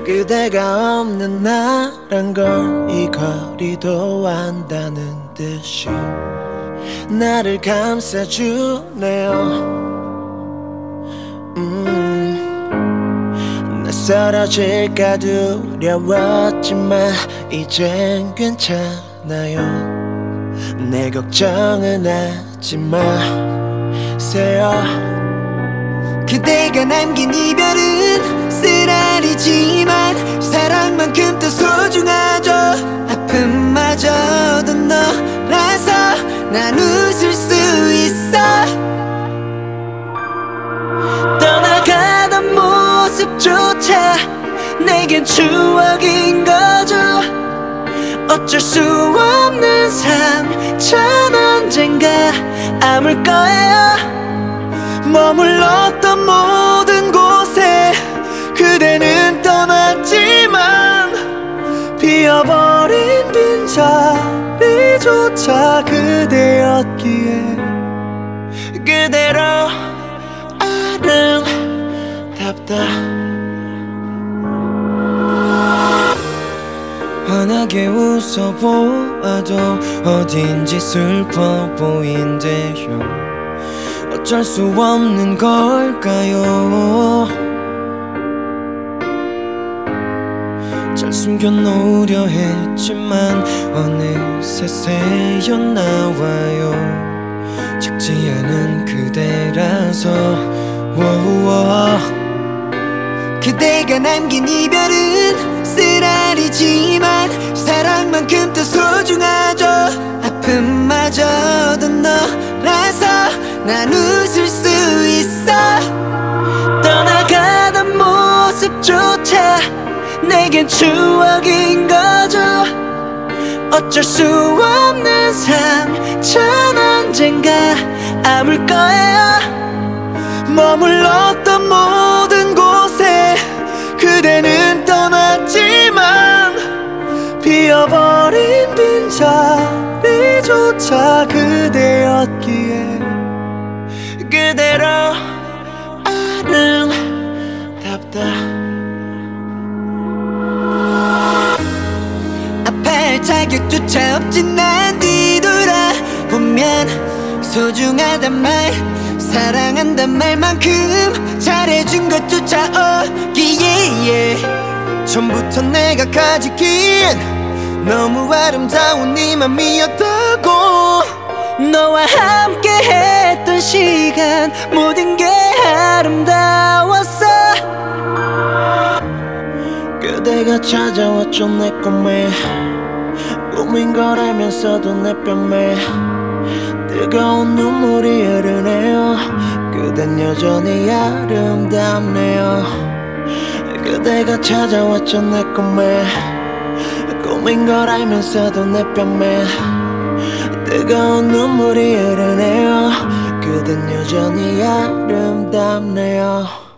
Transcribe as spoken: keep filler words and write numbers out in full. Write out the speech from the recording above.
그대가 없는 나란 걸 이 거리도 안다는 듯이 나를 감싸주네요. 음, 나 쓰러질까 두려웠지만 이젠 괜찮아요. 내 걱정은 하지 마세요. 그대가 남긴 이별은 쓰라리지만 사랑만큼 더 소중하죠. 아픔마저도 너라서 난 웃을 수 있어. 떠나가던 모습조차 내겐 추억인 거죠. 어쩔 수 없는 상처는 언젠가 아물 거예요. 머물렀던 모든 곳에 그대는 떠났지만 비어버린 빈자리조차 그대였기에 그대로 아름답다. 환하게 웃어보아도 어딘지 슬퍼 보인대요. 어쩔 수 없는 걸까요? 잘 숨겨놓으려 했지만 어느새 새어나와요. 작지 않은 그대라서 워우워. 그대가 남긴 이별은 쓰라리지만 사랑만큼 더 소중하죠. 아픔마저도 너라서 난 웃을 수 있어. 떠나가던 모습조차 내겐 추억인 거죠. 어쩔 수 없는 상처는 언젠가 아물 거예요. 머물렀던 모든 곳에 그대는 떠났지만 비어버린 빈자리조차 그대였기에 그대로 아름답다. 아파할 자격조차 없진 난 뒤돌아보면 소중하단 말 사랑한단 말만큼 잘해준 것조차 없기에 처음부터 내가 가지긴 너무 아름다운 네 맘이었다고. 너와 함께 했던 시간 모든 게 아름다웠어. 그대가 찾아왔죠 내 꿈에. 꿈인 걸 알면서도 내 뺨에 뜨거운 눈물이 흐르네요. 그댄 여전히 아름답네요. 그대가 찾아왔죠 내 꿈에. 꿈인 걸 알면서도 내 뺨에 뜨거운 눈물이 흐르네요. 그댄 여전히 아름답네요.